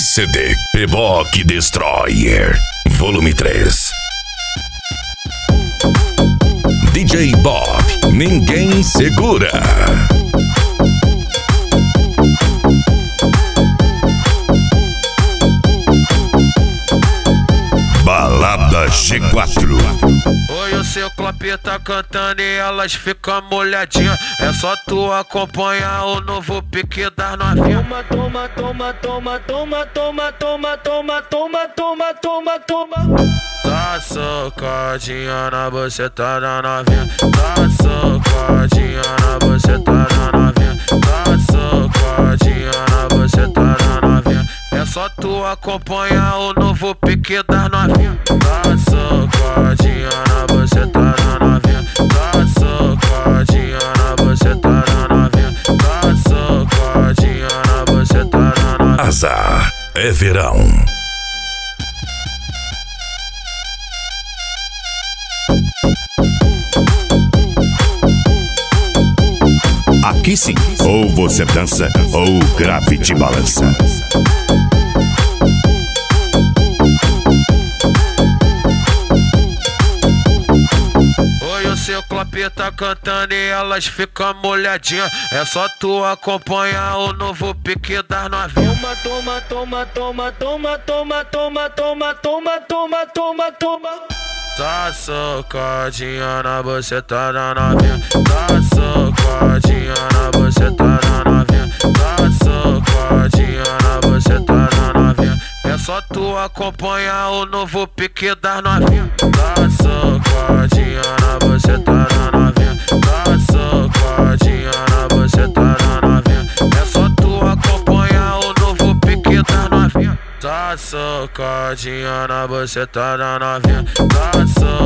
CD Beboque Destroyer Volume 3. DJ Bob, ninguém segura. Balada G4. Oi, o seu Clop tá cantando e elas ficam molhadinhas. É só tu acompanhar o novo pique das novinhas. Toma, toma, toma, toma, toma, toma, toma, toma, toma, toma, toma. Tá socadinha na buceta da novinha. Tá socadinha na buceta da novinha. Tá socadinha na buceta da novinha. É só tu acompanhar o novo pique das novinha. Tá socadinha na buceta da novinha. Tá socadinha na buceta da novinha. Tá socadinha na buceta da novinha. Azar é verão. Aqui sim, ou você dança ou o grave te balança. Oi, o seu Clop tá cantando e elas ficam molhadinhas. É só tu acompanhar o novo pique das novinhas. Toma, toma, toma, toma, toma, toma, toma, toma, toma, toma, toma. Tá socadinha na buceta da novinha. Tá socadinha na buceta da novinha. Tá socadinha na buceta da novinha. É só tu acompanhar o novo pique das novinha. Tá socadinha na buceta da novinha. Tá socadinha na buceta da novinha. É só tu acompanhar o novo pique das novinha. Tá socadinha na buceta da novinha. Tá socadinha